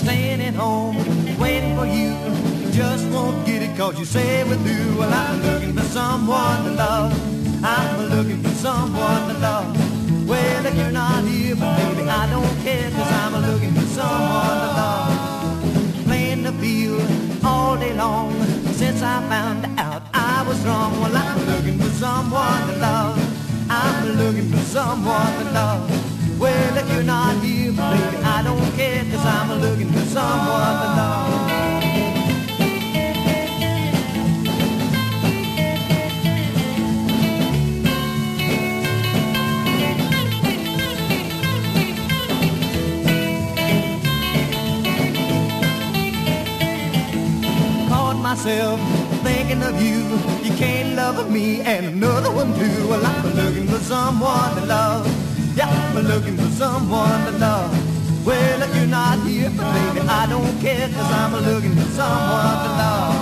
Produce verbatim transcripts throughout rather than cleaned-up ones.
staying at home, waiting for you. Just won't get it cause you say we're through. Well, I'm looking for someone to love. I'm looking for someone to love. Well, if you're not here, but baby, I don't care cause I'm looking for someone to love. Playing the field all day long since I found out I was wrong. Well, I'm looking for someone to love. I'm looking for someone to love. Well, if you're not here, but baby, I don't care cause I'm looking for someone to love. Myself thinking of you, you can't love me and another one too. Well, I'm looking for someone to love. Yeah, I'm looking for someone to love. Well, if you're not here, baby, I don't care cause I'm looking for someone to love.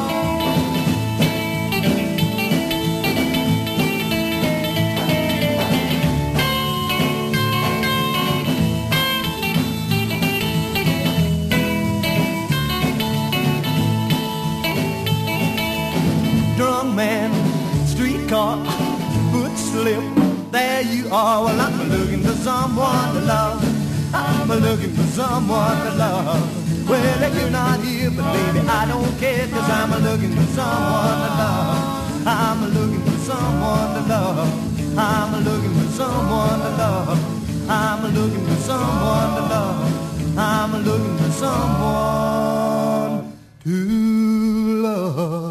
Man, streetcar, foot slip, there you are. Well, I'm looking for someone to love. I'm looking for someone to love. Well, if you're not here, but baby, I don't care cause I'm looking for someone to love. I'm looking for someone to love. I'm looking for someone to love. I'm looking for someone to love. I'm looking for someone to love.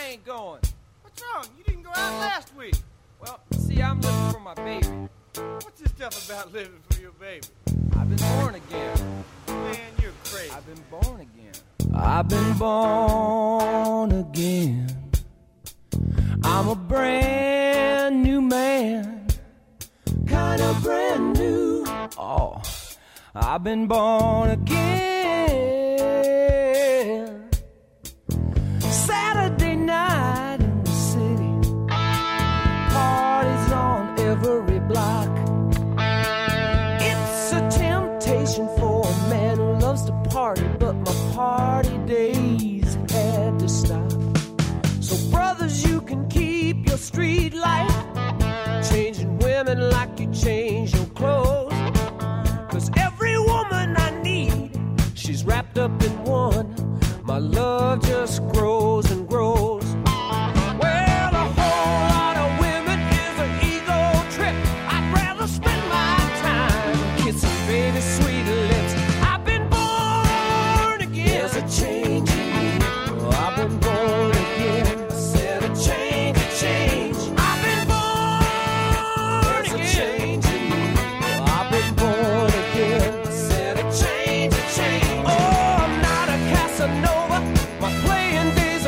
ain't going. What's wrong? You didn't go out last week. Well, see, I'm living for my baby. What's this stuff about living for your baby? I've been born again. Man, you're crazy. I've been born again. I've been born again. I'm a brand new man. Kind of brand new. Oh, I've been born again. Saturday night in the city. Parties on every block. It's a temptation for a man who loves to party, but my party days had to stop. So brothers, you can keep your street life, changing women like you change your clothes. Cause every woman I need, she's wrapped up in one. My love just grows and grows. Well, a whole lot of women is an ego trip. I'd rather spend my time kissing baby sweet lips. I've been born again. There's a change in me. Oh, I've been born again. I said a change, a change. I've been born again. There's a change in me. Oh, I've been born again. I said a change, a change. Oh, I'm not a Casanova. My playing days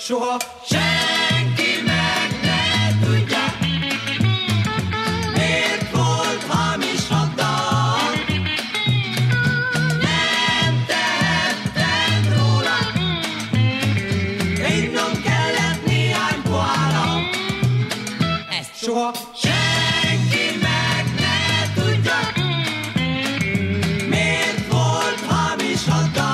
soha senki meg ne tudja, miért volt hamis a dal. Nem tehettem róla, innom kellett néhány poára. Ezt soha senki meg ne tudja, miért volt hamis a dal.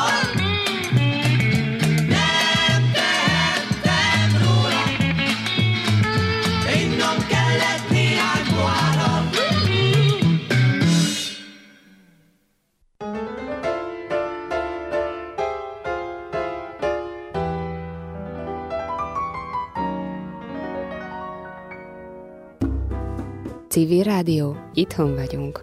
Civil Rádió, itthon vagyunk.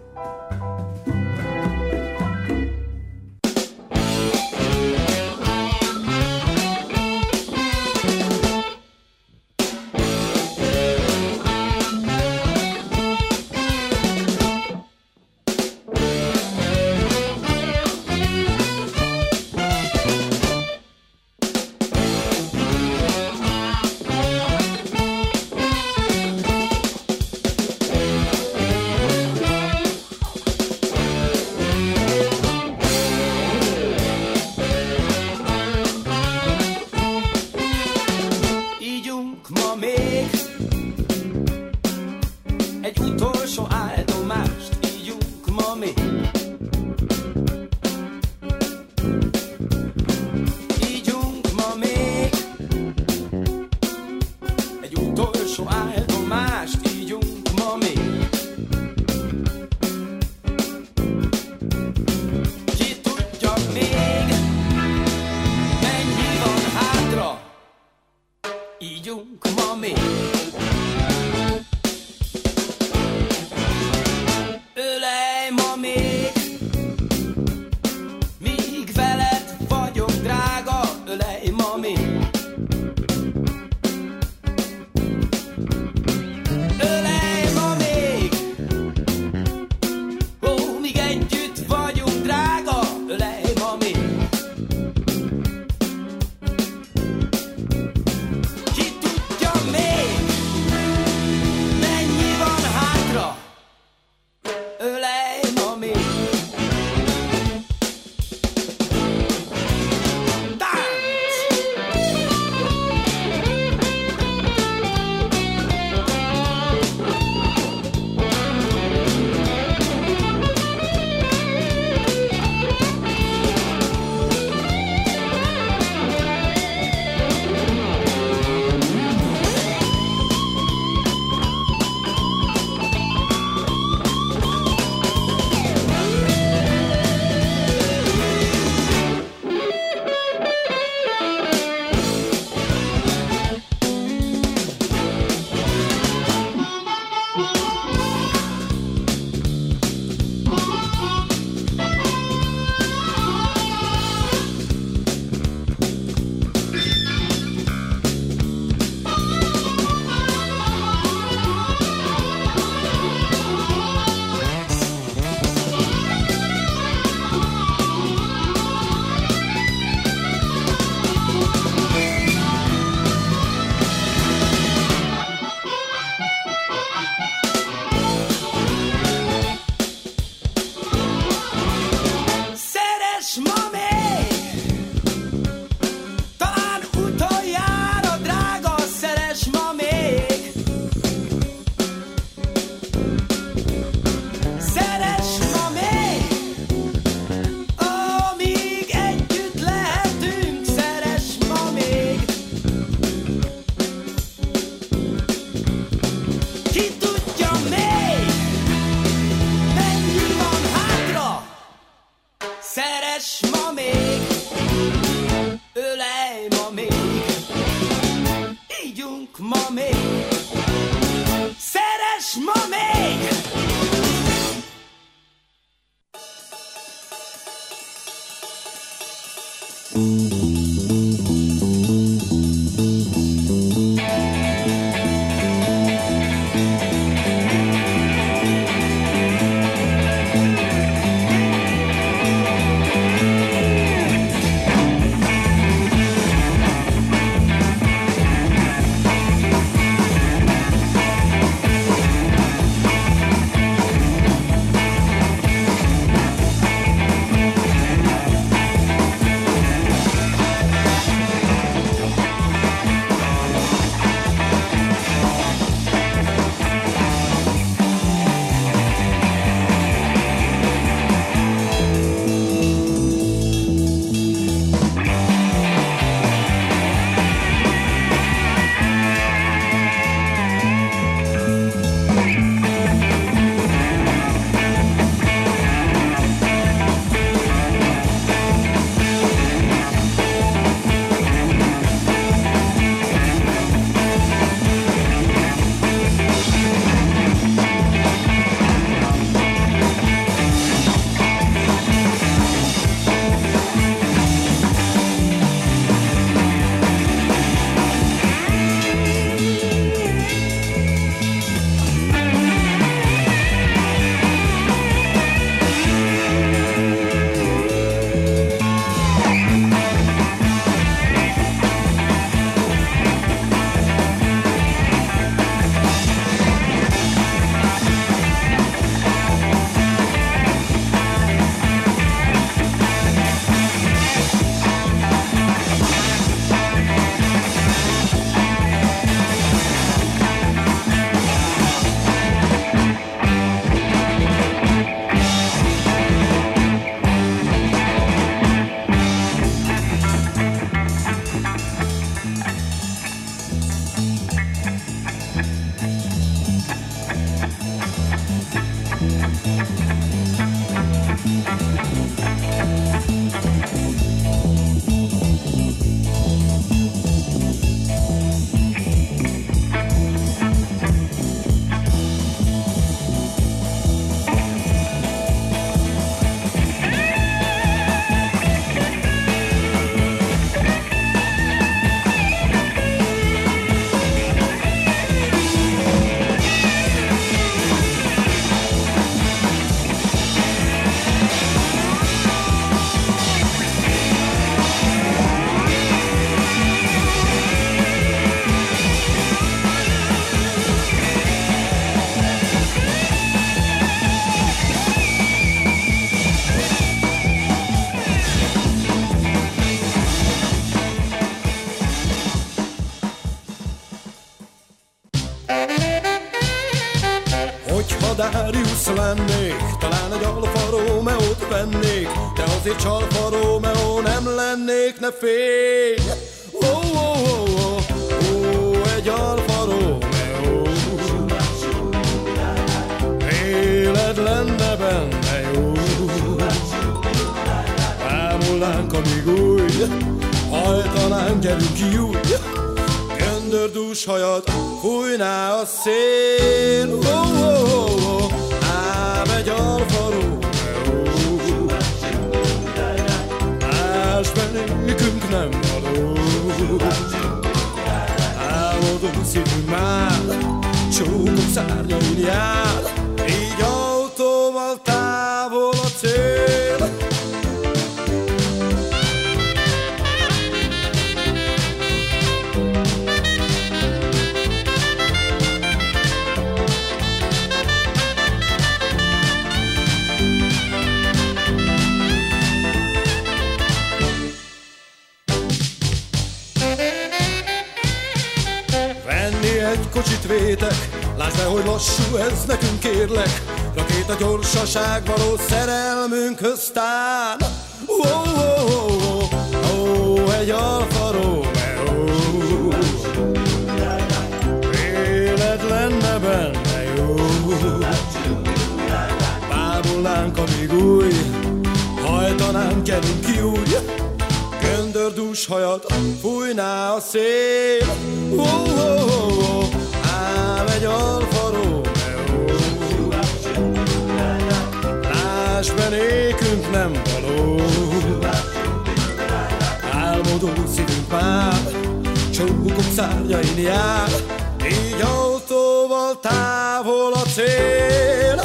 Stradarius lennék, talán egy Alfa Romeo-t vennék, de azért csalfa Romeo nem lennék, ne félj! Oh, oh, oh, oh, oh, egy Alfa Romeo. Éled lenne benne jó, ámulnánk, amíg új, hajtanánk, gyerünk júj, göndördús hajat fújná a szél. Oh, oh, oh, oh, ám egy Alfa Romeo, másbenékünk nem való. Álmodunk szívünk már, csókok szárnyain jár, így autóval távol a cél. Egy kocsit vétek, lásd be, hogy lassú ez nekünk, kérlek. Rakéta gyorsaság való szerelmünkhöz tán. Oh, oh, oh, oh, oh, egy Alfa Romeo. Éled lenne benne jó, bámulnánk, amíg új, hajtanánk, gyerünk júj, göndördús hajat fújná a szél. Oh, oh, oh, oh, ám egy Alfa Romeo, másbenékünk nem való. Álmodó szívünk már, csókok szárnyain jár, így autóval távol a cél.